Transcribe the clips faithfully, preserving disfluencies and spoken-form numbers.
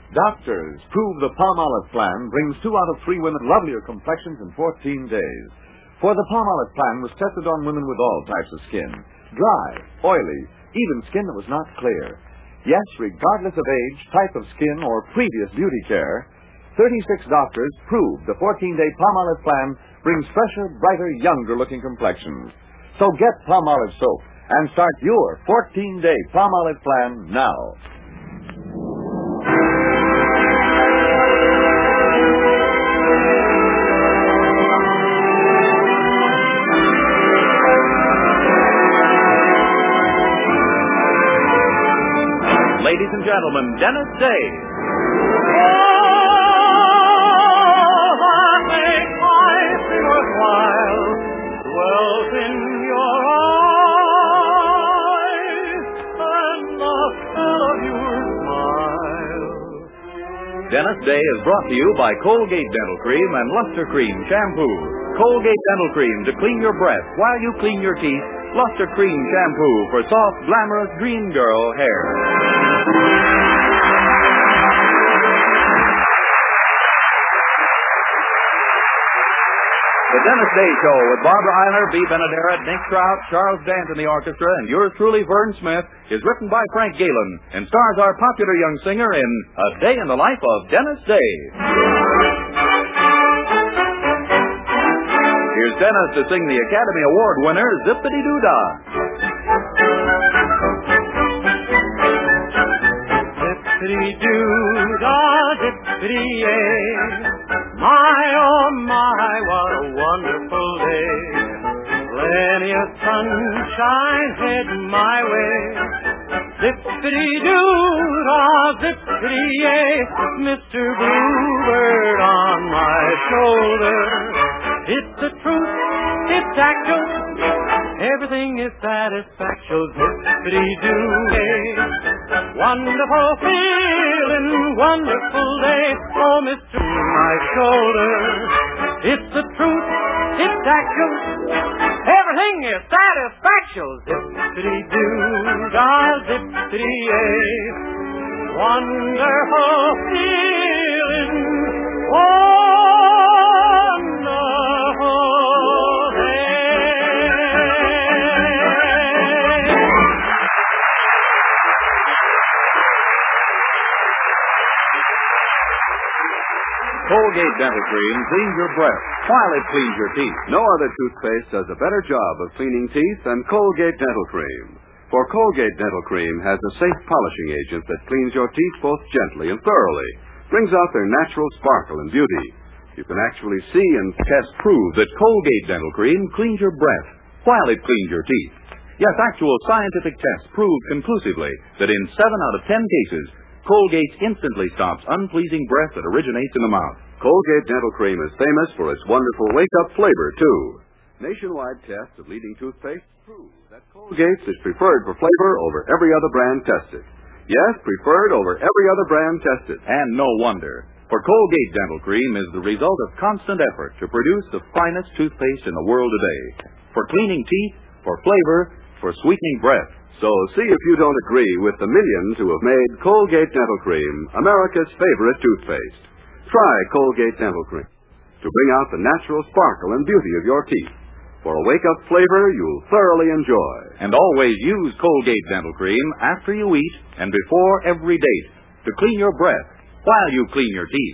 Doctors prove the Palmolive plan brings two out of three women lovelier complexions in fourteen days. For the Palmolive plan was tested on women with all types of skin. Dry, oily, even skin that was not clear. Yes, regardless of age, type of skin, or previous beauty care, thirty-six doctors proved the fourteen-day Palmolive plan brings fresher, brighter, younger-looking complexions. So get Palmolive soap and start your fourteen-day Palmolive plan now. Ladies and gentlemen, Dennis Day. Oh, that makes life worthwhile dwells in your eyes, and the thrill of your smile. Dennis Day is brought to you by Colgate Dental Cream and Luster Cream Shampoo. Colgate Dental Cream to clean your breath while you clean your teeth. Luster Cream Shampoo for soft, glamorous dream girl hair. The Dennis Day Show with Barbara Eiler, B. Benaderet, Nick Trout, Charles Dant in the orchestra, and yours truly, Vern Smith, is written by Frank Galen and stars our popular young singer in A Day in the Life of Dennis Day. Here's Dennis to sing the Academy Award winner, Zippity-Doo-Dah. Zippity-doo-dah, zippity-yay. My, oh my, what a wonderful day. Plenty of sunshine heading my way. Zippity-doo-dah, zippity-yay. Mister Bluebird on my shoulder. It's the truth, it's actual. Everything is satisfactual. Zippity-doo-yay. Wonderful feeling, wonderful day. Oh, Mister my shoulder. It's the truth, it's actual. Everything is satisfactual. Zippity-doo-dah, zippity-yay. Wonderful feeling, wonderful day. Colgate Dental Cream cleans your breath while it cleans your teeth. No other toothpaste does a better job of cleaning teeth than Colgate Dental Cream. For Colgate Dental Cream has a safe polishing agent that cleans your teeth both gently and thoroughly, brings out their natural sparkle and beauty. You can actually see and Tests prove that Colgate Dental Cream cleans your breath while it cleans your teeth. Yes, actual scientific tests prove conclusively that in seven out of ten cases, Colgate instantly stops unpleasing breath that originates in the mouth. Colgate Dental Cream is famous for its wonderful wake-up flavor, too. Nationwide tests of leading toothpaste prove that Colgate's is preferred for flavor over every other brand tested. Yes, preferred over every other brand tested. And no wonder, for Colgate Dental Cream is the result of constant effort to produce the finest toothpaste in the world today. For cleaning teeth, for flavor, for sweetening breath. So see if you don't agree with the millions who have made Colgate Dental Cream America's favorite toothpaste. Try Colgate Dental Cream to bring out the natural sparkle and beauty of your teeth. For a wake-up flavor you'll thoroughly enjoy. And always use Colgate Dental Cream after you eat and before every date to clean your breath while you clean your teeth.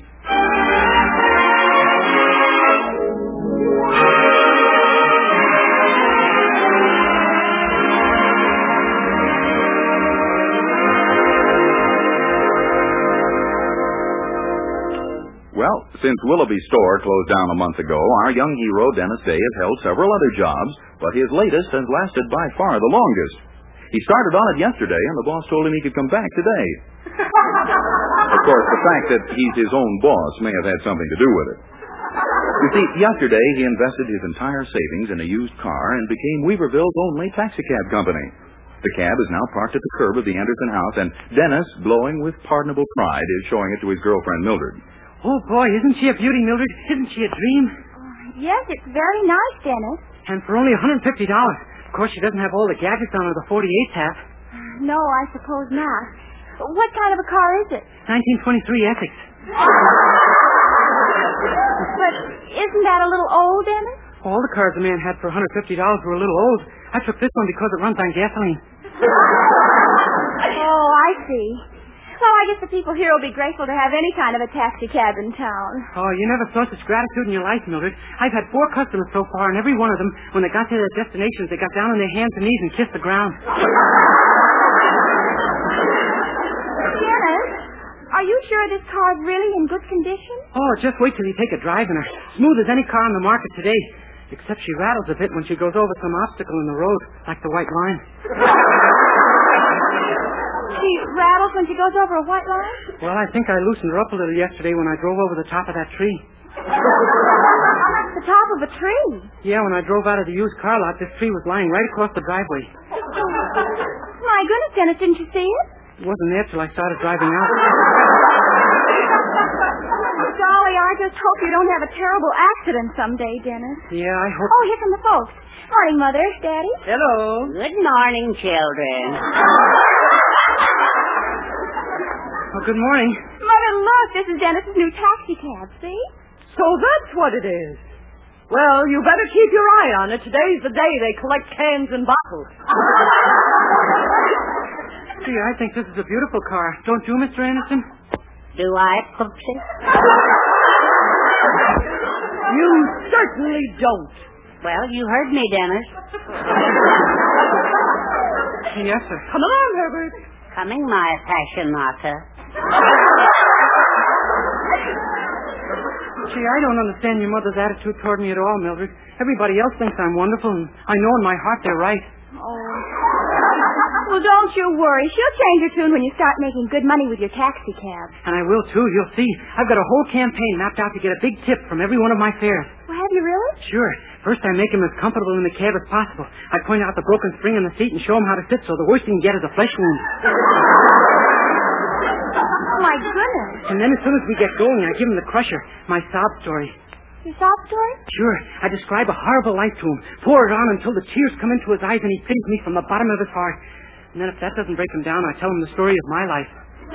Well, since Willoughby's store closed down a month ago, our young hero, Dennis Day, has held several other jobs, but his latest has lasted by far the longest. He started on it yesterday, and the boss told him he could come back today. Of course, the fact that he's his own boss may have had something to do with it. You see, yesterday he invested his entire savings in a used car and became Weaverville's only taxicab company. The cab is now parked at the curb of the Anderson house, and Dennis, glowing with pardonable pride, is showing it to his girlfriend, Mildred. Oh, boy, isn't she a beauty, Mildred? Isn't she a dream? Oh, yes, it's very nice, Dennis. And for only one hundred fifty dollars. Of course, she doesn't have all the gadgets on her the forty-eights have. No, I suppose not. What kind of a car is it? nineteen twenty-three Essex. But isn't that a little old, Dennis? All the cars the man had for one hundred fifty dollars were a little old. I took this one because it runs on gasoline. Oh, I see. Well, I guess the people here will be grateful to have any kind of a taxi cab in town. Oh, you never saw such gratitude in your life, Mildred. I've had four customers so far, and every one of them, when they got to their destinations, they got down on their hands and knees and kissed the ground. Dennis, are you sure this car's really in good condition? Oh, just wait till you take a drive in her. Smooth as any car on the market today. Except she rattles a bit when she goes over some obstacle in the road, like the white line. She rattles when she goes over a white line? Well, I think I loosened her up a little yesterday when I drove over the top of that tree. The top of a tree? Yeah, when I drove out of the used car lot, this tree was lying right across the driveway. My goodness, Dennis, didn't you see it? It wasn't there till I started driving out. Golly, I just hope you don't have a terrible accident someday, Dennis. Yeah, I hope... Oh, here come the folks. Morning, Mother, Daddy. Hello. Good morning, children. Oh, good morning. Mother, look, this is Dennis's new taxi cab, see? So that's what it is. Well, you better keep your eye on it. Today's the day they collect cans and bottles. Gee, I think this is a beautiful car. Don't you, Mister Anderson? Do I, Poopsie? You certainly don't. Well, you heard me, Dennis. Yes, sir. Come along, Herbert. Coming, my passionata. Gee, I don't understand your mother's attitude toward me at all, Mildred. Everybody else thinks I'm wonderful, and I know in my heart they're right. Oh. Well, don't you worry. She'll change her tune when you start making good money with your taxi cab. And I will, too. You'll see. I've got a whole campaign mapped out to get a big tip from every one of my fares. Well, have you really? Sure. First, I make him as comfortable in the cab as possible. I point out the broken spring in the seat and show him how to sit so the worst he can get is a flesh wound. Oh, my goodness. And then as soon as we get going, I give him the crusher, my sob story. Your sob story? Sure. I describe a horrible life to him, pour it on until the tears come into his eyes and he pities me from the bottom of his heart. And then if that doesn't break him down, I tell him the story of my life.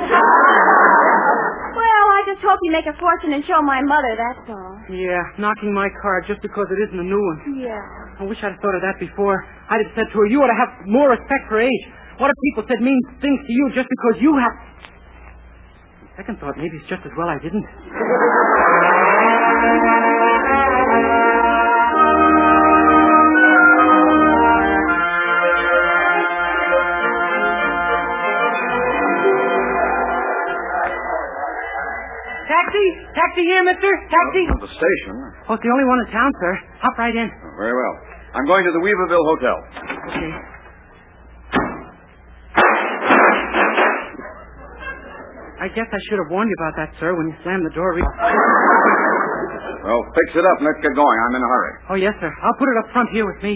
Well, I just hope you make a fortune and show my mother, that's all. Yeah, knocking my car just because it isn't a new one. Yeah. I wish I'd thought of that before. I'd have said to her, you ought to have more respect for age. What if people said mean things to you just because you have... Second thought, maybe it's just as well I didn't. Taxi! Taxi here, mister! Taxi! Welcome to the station. Oh, it's the only one in town, sir. Hop right in. Oh, very well. I'm going to the Weaverville Hotel. Okay. I guess I should have warned you about that, sir, when you slammed the door. Well, fix it up and let's get going. I'm in a hurry. Oh, yes, sir. I'll put it up front here with me.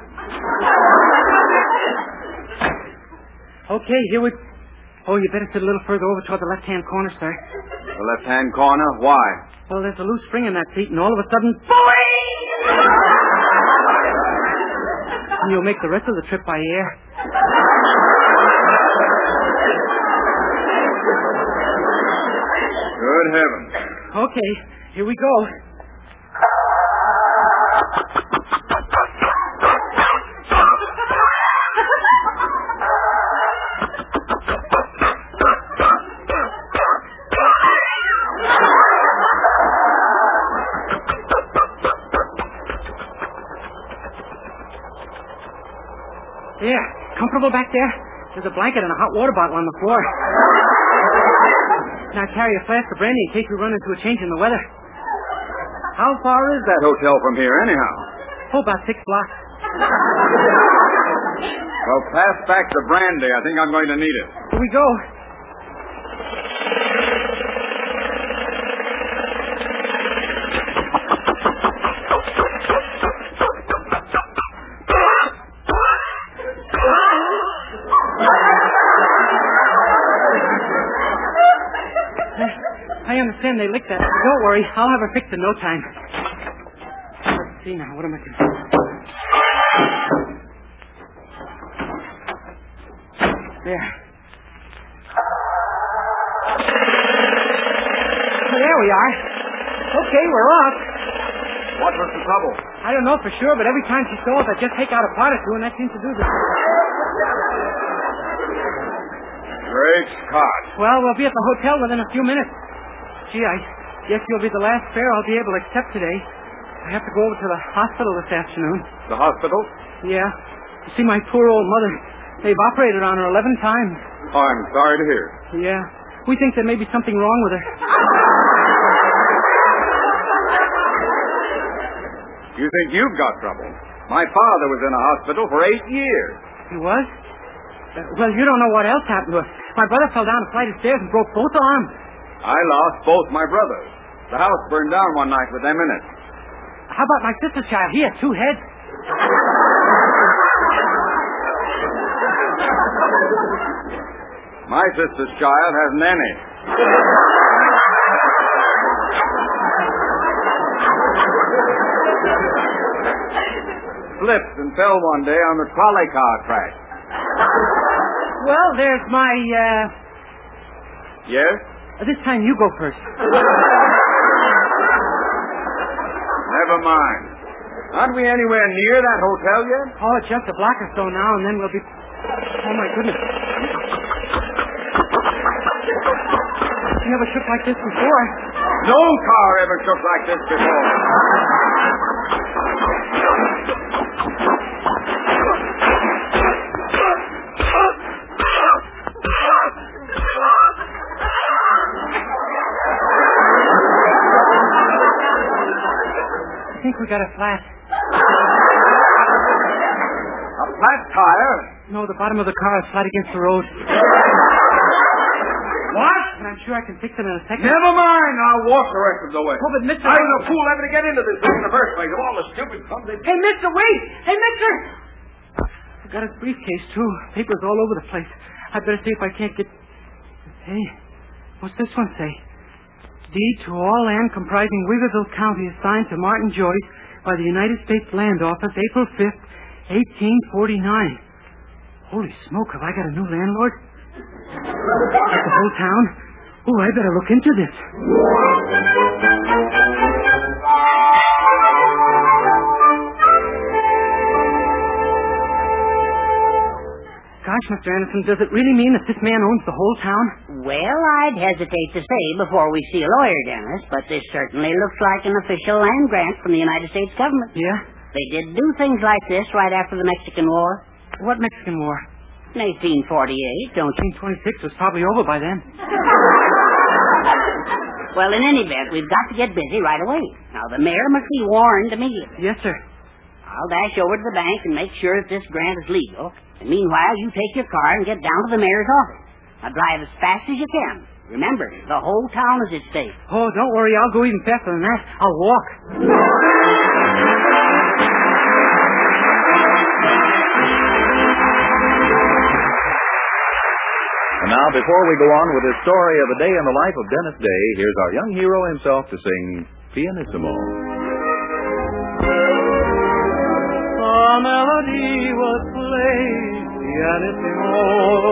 Okay, here we... Oh, you better sit a little further over toward the left-hand corner, sir. The left-hand corner? Why? Well, there's a loose spring in that seat, and all of a sudden... Boing! And you'll make the rest of the trip by air. Good heavens. Okay, here we go. There, comfortable back there? There's a blanket and a hot water bottle on the floor. Now carry a flask of brandy in case we run into a change in the weather. How far is that hotel from here, anyhow? Oh, about six blocks. Well, pass back the brandy. I think I'm going to need it. Here we go. I understand they licked that. Don't worry, I'll have her fixed in no time. Let's see now, what am I going to do? There. we are. Okay, we're off. What was the trouble? I don't know for sure, but every time she stalls, I just take out a part or two, and that seems to do the... Great Scott. Well, we'll be at the hotel within a few minutes. Gee, I guess you'll be the last fare I'll be able to accept today. I have to go over to the hospital this afternoon. The hospital? Yeah. To see my poor old mother. They've operated on her eleven times. Oh, I'm sorry to hear. Yeah. We think there may be something wrong with her. You think you've got trouble? My father was in a hospital for eight years. He was? Uh, well, you don't know what else happened to us. My brother fell down a flight of stairs and broke both arms. I lost both my brothers. The house burned down one night with them in it. How about my sister's child? He had two heads. My sister's child hasn't any. Slipped and fell one day on the trolley car track. Well, there's my, uh... Yes? This time you go first. Never mind. Aren't we anywhere near that hotel yet? Oh, it's just a block or so now, and then we'll be... Oh, my goodness. You never shook like this before. No car ever shook like this before. I think we got a flat. A flat tire? No, the bottom of the car is flat against the road. What? And I'm sure I can fix it in a second. Never mind. I'll walk the rest of the way. Oh, but Mister I was a fool ever to get into this thing in the first place. Of all the stupid clumsy... Hey, Mister, wait! Hey, Mister! I've got his briefcase, too. Papers all over the place. I'd better see if I can't get... Hey, what's this one say? Deed to all land comprising Weaverville County assigned to Martin Joyce by the United States Land Office, April fifth, eighteen forty-nine. Holy smoke, have I got a new landlord? At the whole town? Oh, I better look into this. Gosh, Mister Anderson, does it really mean that this man owns the whole town? Well, I'd hesitate to say before we see a lawyer, Dennis, but this certainly looks like an official land grant from the United States government. Yeah? They did do things like this right after the Mexican War. What Mexican War? In eighteen forty-eight, don't you? eighteen twenty-six was probably over by then. Well, in any event, we've got to get busy right away. Now, the mayor must be warned immediately. Yes, sir. I'll dash over to the bank and make sure that this grant is legal. And meanwhile, you take your car and get down to the mayor's office. Now, drive as fast as you can. Remember, the whole town is at stake. Oh, don't worry. I'll go even faster than that. I'll walk. And now, before we go on with the story of a day in the life of Dennis Day, here's our young hero himself to sing Pianissimo. A melody was played, pianissimo.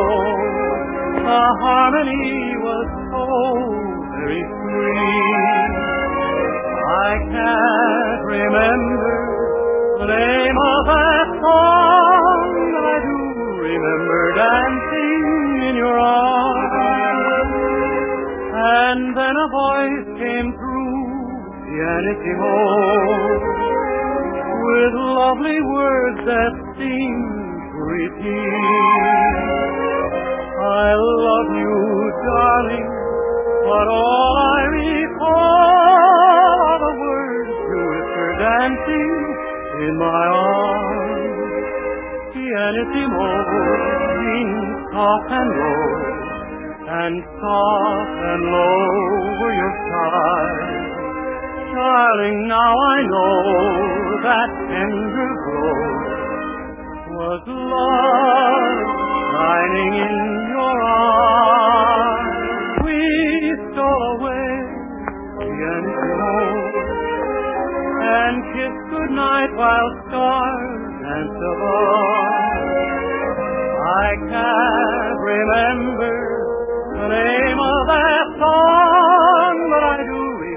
A harmony was so very sweet. I can't remember the name of that song, but I do remember dancing in your arms. And then a voice came through, pianissimo, with lovely words that seem to repeat. I love you, darling, but all I recall are the words you whisper dancing in my arms. Pianissimo means soft and low, and soft and low were your sighs. Darling, now I know that tender glow was love shining in your eyes. We stole away, pianissimo, and kissed goodnight while stars danced above. I can't remember the name of that song, but I do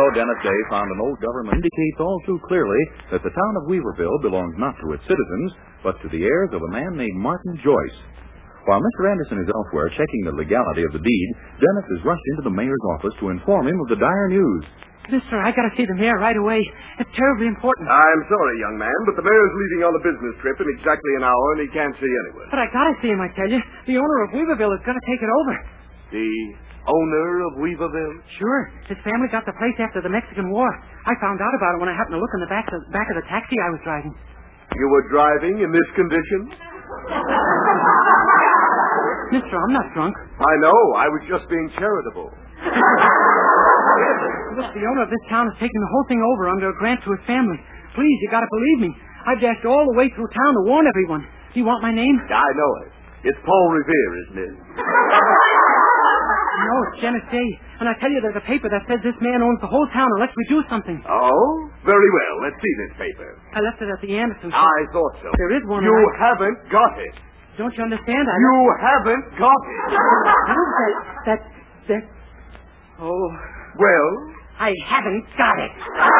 Dennis Day found an old government indicates all too clearly that the town of Weaverville belongs not to its citizens, but to the heirs of a man named Martin Joyce. While Mister Anderson is elsewhere checking the legality of the deed, Dennis is rushed into the mayor's office to inform him of the dire news. Mister, I gotta see the mayor right away. It's terribly important. I'm sorry, young man, but the mayor's leaving on a business trip in exactly an hour, and he can't see anyone. But I gotta see him, I tell you. The owner of Weaverville is gonna take it over. The owner of Weaverville? Sure. His family got the place after the Mexican War. I found out about it when I happened to look in the back of, back of the taxi I was driving. You were driving in this condition? Mister, I'm not drunk. I know. I was just being charitable. Look, the owner of this town is taking the whole thing over under a grant to his family. Please, you gotta believe me. I've dashed all the way through town to warn everyone. Do you want my name? I know it. It's Paul Revere, isn't it? No, it's Dennis Day. And I tell you, there's a paper that says this man owns the whole town unless we do something. Oh? Very well. Let's see this paper. I left it at the Anderson shop. I thought so. There is one. You I... haven't got it. Don't you understand? I You haven't got it. that, that, that... Oh. Well? I haven't got it.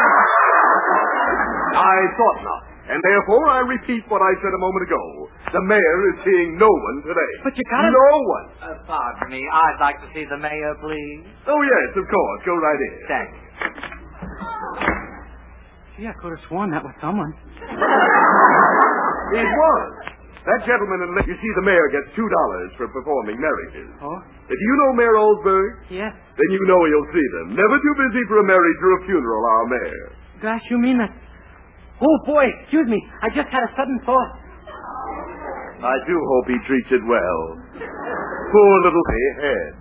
I thought not. And therefore, I repeat what I said a moment ago. The mayor is seeing no one today. But you gotta... No one. Uh, pardon me. I'd like to see the mayor, please. Oh, yes, of course. Go right in. Thank you. Gee, I could have sworn that was someone. It was. That gentleman and lady... You see, the mayor gets two dollars for performing marriages. Oh? If you know Mayor Oldsberg, Yes. then you know he'll see them. Never too busy for a marriage or a funeral, our mayor. Gosh, you mean that... Oh, boy, excuse me. I just had a sudden thought. I do hope he treats it well. Poor little head.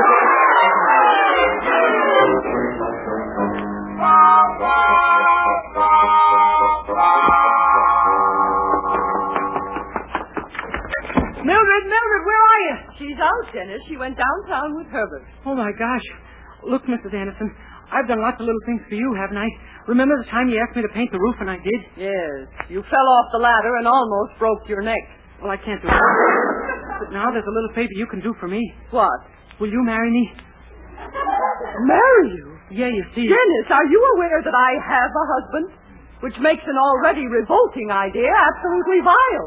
Mildred, Mildred, where are you? She's out, Dennis. She went downtown with Herbert. Oh, my gosh. Look, Missus Anderson, I've done lots of little things for you, haven't I? Remember the time you asked me to paint the roof and I did? Yes. You fell off the ladder and almost broke your neck. Well, I can't do it. But now there's a little favor you can do for me. What? Will you marry me? Marry you? Yeah, you see. Dennis, are you aware that I have a husband? Which makes an already revolting idea absolutely vile.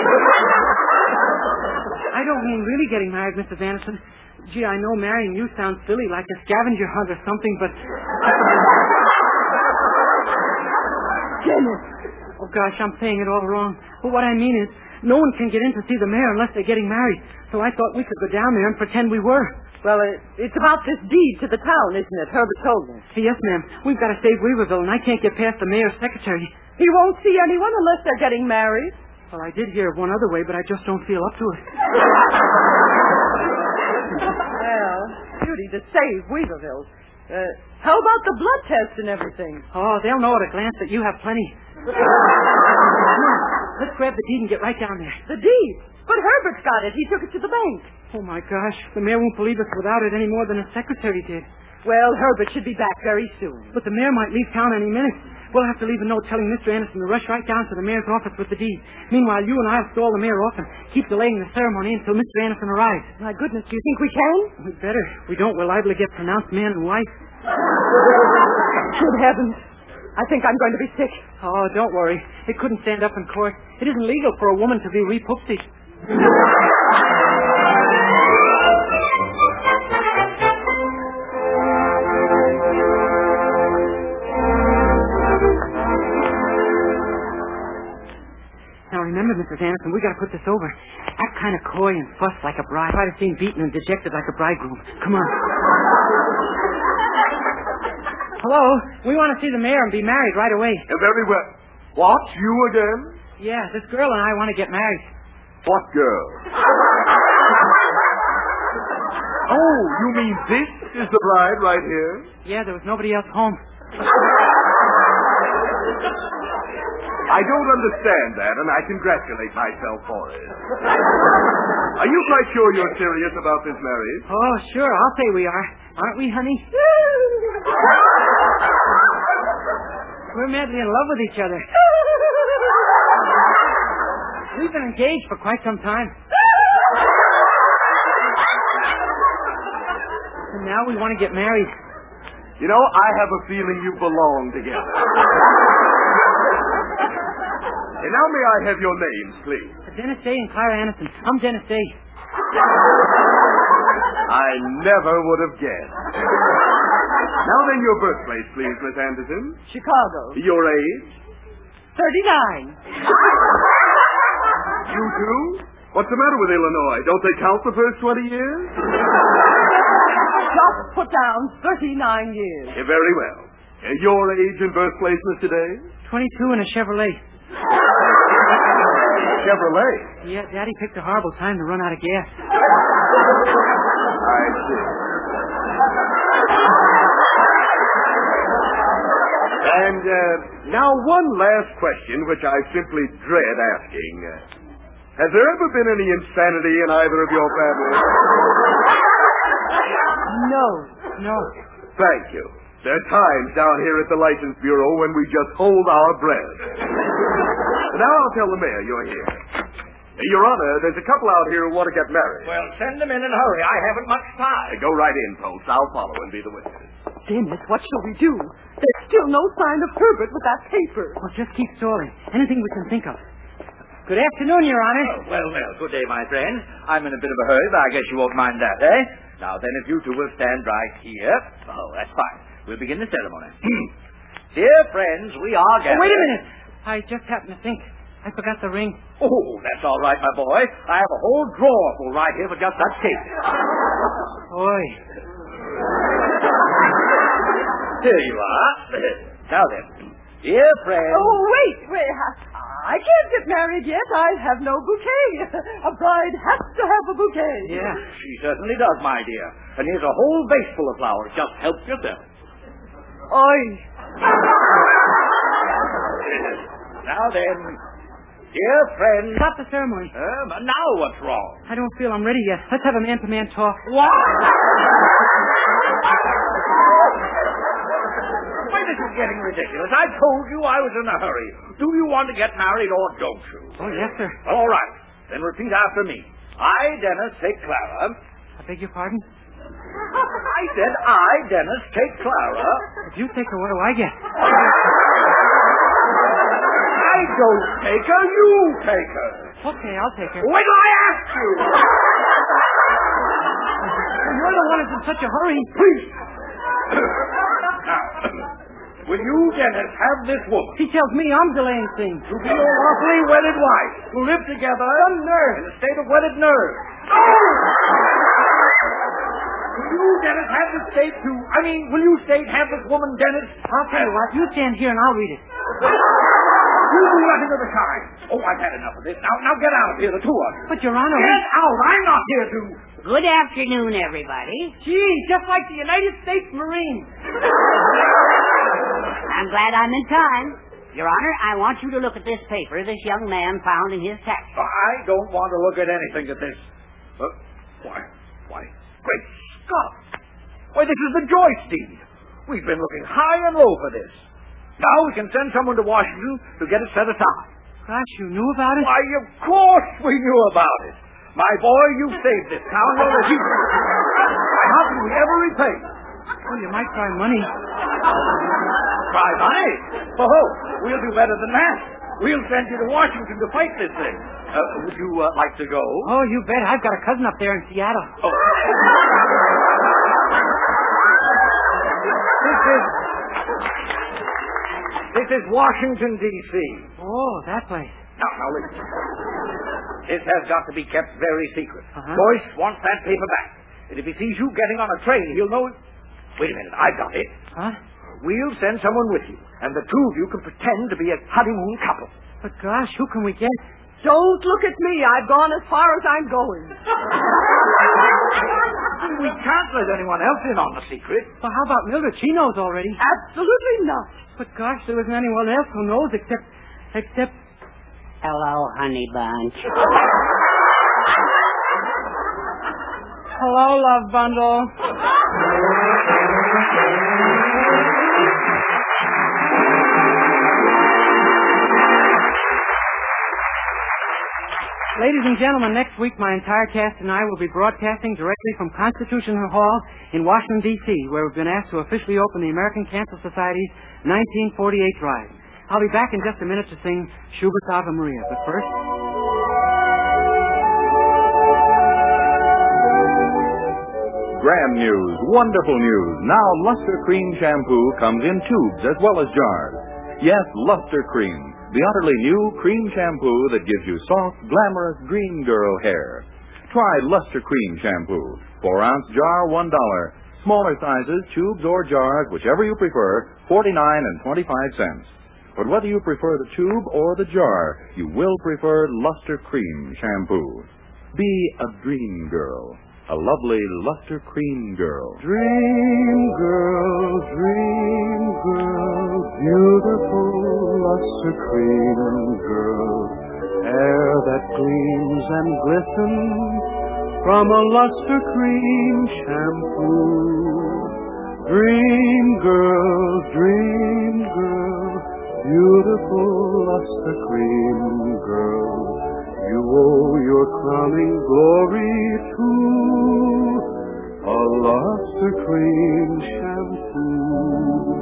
I don't mean really getting married, Missus Anderson. Gee, I know marrying you sounds silly, like a scavenger hunt or something, but... Dennis. Oh, gosh, I'm saying it all wrong. But what I mean is, no one can get in to see the mayor unless they're getting married. So I thought we could go down there and pretend we were. Well, it, it's about this deed to the town, isn't it? Herbert told me. Yes, ma'am. We've got to save Weaverville, and I can't get past the mayor's secretary. He won't see anyone unless they're getting married. Well, I did hear of one other way, but I just don't feel up to it. Well, duty to save Weaverville. Uh, how about the blood test and everything? Oh, they'll know at a glance that you have plenty. Come on, let's grab the deed and get right down there. The deed? But Herbert's got it. He took it to the bank. Oh, my gosh. The mayor won't believe us without it any more than his secretary did. Well, Herbert should be back very soon. But the mayor might leave town any minute. We'll have to leave a note telling Mister Anderson to rush right down to the mayor's office with the deed. Meanwhile, you and I will stall the mayor off and keep delaying the ceremony until Mister Anderson arrives. My goodness, do you think we can? We'd better. If we don't, we're liable to get pronounced man and wife. Good heavens. I think I'm going to be sick. Oh, don't worry. It couldn't stand up in court. It isn't legal for a woman to be re-poopsied. Now remember, Missus Anderson, we got to put this over. Act kind of coy and fuss like a bride. Try to seem beaten and dejected like a bridegroom. Come on. Hello? We want to see the mayor and be married right away. Uh, very well. What? You again? Yeah, this girl and I want to get married. What girl? Oh, you mean this is the bride right here? Yeah, there was nobody else home. I don't understand that, and I congratulate myself for it. Are you quite sure you're serious about this marriage? Oh, sure. I'll say we are. Aren't we, honey? We're madly in love with each other. We've been engaged for quite some time. And now we want to get married. You know, I have a feeling you belong together. And now may I have your names, please? Dennis Day and Clara Anderson. I'm Dennis Day. I never would have guessed. Now then, your birthplace, please, Miss Anderson. Chicago. Your age? Thirty-nine. You too? What's the matter with Illinois? Don't they count the first twenty years? Just put down thirty-nine years. Yeah, very well. Uh, your age and birthplace, Mister Day? Twenty-two and a Chevrolet. Chevrolet? Yeah, Daddy picked a horrible time to run out of gas. I see. And uh, now one last question, which I simply dread asking. Uh, has there ever been any insanity in either of your families? No. No. Thank you. There are times down here at the License Bureau when we just hold our breath. Now I'll tell the mayor you're here. Your Honor, there's a couple out here who want to get married. Well, send them in and hurry. I haven't much time. Uh, go right in, folks. I'll follow and be the witness. Dennis, what shall we do? There's still no sign of Herbert with that paper. Well, just keep stalling. Anything we can think of. Good afternoon, Your Honor. Oh, well, well, good day, my friend. I'm in a bit of a hurry, but I guess you won't mind that, eh? Now, then, if you two will stand right here. Oh, that's fine. We'll begin the ceremony. Dear friends, we are gathered... Oh, wait a minute. I just happened to think. I forgot the ring. Oh, that's all right, my boy. I have a whole drawer full right here for just such cases. Boy. Here you are. Now then, dear friends... Oh, wait, wait. I can't get married yet. I have no bouquet. A bride has to have a bouquet. Yeah, she certainly does, my dear. And here's a whole vase full of flowers. Just help yourself. Oi. Now then, dear friends... Stop the ceremony. Uh, but now what's wrong? I don't feel I'm ready yet. Let's have a man-to-man talk. What? Why, this is getting ridiculous. I told you I was in a hurry. Do you want to get married or don't you? Oh, yes, sir. All right. Then repeat after me. I, Dennis, take Clara. I beg your pardon? I said I, Dennis, take Clara. If you take her, what do I get? I don't take her, you take her. Okay, I'll take her. Wait till I ask you. You're the one who's in such a hurry. Please. Now, will you, Dennis, have this woman? He tells me I'm delaying things. To be your lawfully wedded wife, to live together Some nerve. in a state of wedded nerve. Oh! Will you, Dennis, have this state too? I mean, will you state have this woman, Dennis? I'll tell you what. You stand here and I'll read it. You do nothing of the kind. Oh, I've had enough of this. Now, now get out of here, the two of you. But, Your Honor... Get out. I'm not here to... Good afternoon, everybody. Gee, just like the United States Marines. I'm glad I'm in time. Your Honor, I want you to look at this paper this young man found in his tax. I don't want to look at anything at this. Uh, why? Why? Great Scott! Why, this is the Joyce deed. We've been looking high and low for this. Now we can send someone to Washington to get it set aside. Gosh, you knew about it? Why, of course we knew about it. My boy, you've saved this town over a heap. How can we ever repay you? Well, you might try money. Try money? Oh, we'll do better than that. We'll send you to Washington to fight this thing. Uh, would you uh, like to go? Oh, you bet. I've got a cousin up there in Seattle. Oh. This is... This is Washington, D C Oh, that place. Now, now, listen. This has got to be kept very secret. Uh-huh. Joyce wants that paper back. And if he sees you getting on a train, he'll know... Wait a minute, I've got it. Huh? We'll send someone with you, and the two of you can pretend to be a honeymoon couple. But gosh, who can we get? Don't look at me. I've gone as far as I'm going. We can't let anyone else in on the secret. Well, how about Mildred? She knows already. Absolutely not. But gosh, there isn't anyone else who knows except... except... Hello, honey bunch. Hello, love bundle. Ladies and gentlemen, next week my entire cast and I will be broadcasting directly from Constitution Hall in Washington, D C, where we've been asked to officially open the American Cancer Society's nineteen forty-eight drive. I'll be back in just a minute to sing Schubert's Ave Maria, but first... Grand news, wonderful news. Now Luster Cream Shampoo comes in tubes as well as jars. Yes, Luster Cream, the utterly new cream shampoo that gives you soft, glamorous green girl hair. Try Luster Cream Shampoo. Four ounce jar, one dollar. Smaller sizes, tubes or jars, whichever you prefer, forty-nine and twenty-five cents. But whether you prefer the tube or the jar, you will prefer Luster Cream Shampoo. Be a dream girl. A lovely Luster Cream girl. Dream girl, dream girl, beautiful Luster Cream girl, hair that gleams and glistens from a Luster Cream shampoo. Dream girl, dream girl, beautiful Luster Cream girl, you owe your crowning glory to a Luster Cream shampoo.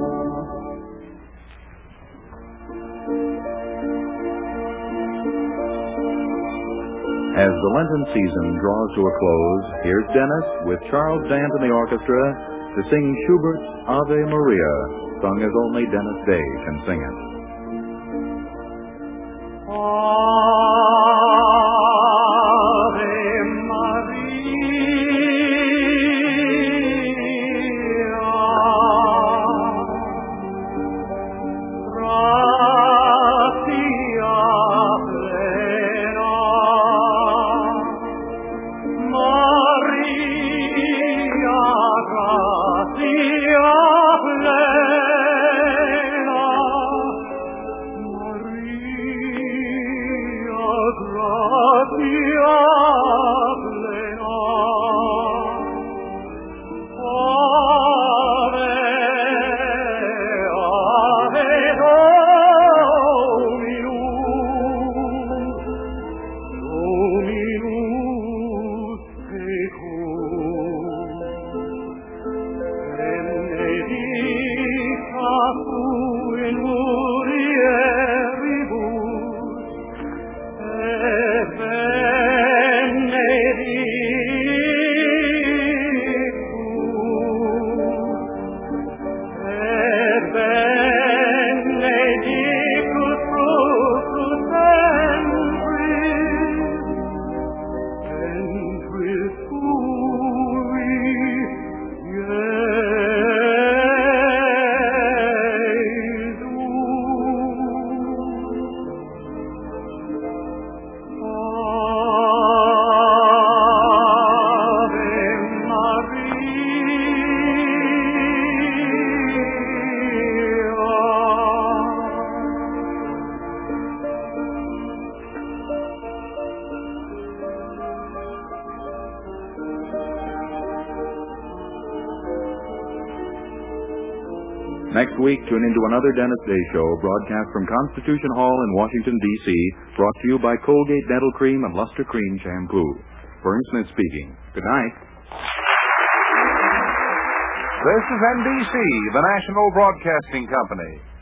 As the Lenten season draws to a close, here's Dennis with Charles Dant and the orchestra to sing Schubert's Ave Maria, sung as only Dennis Day can sing it. Next week, tune into another Dennis Day Show, broadcast from Constitution Hall in Washington, D C, brought to you by Colgate Dental Cream and Luster Cream Shampoo. Vern Smith speaking. Good night. This is N B C, the National Broadcasting Company.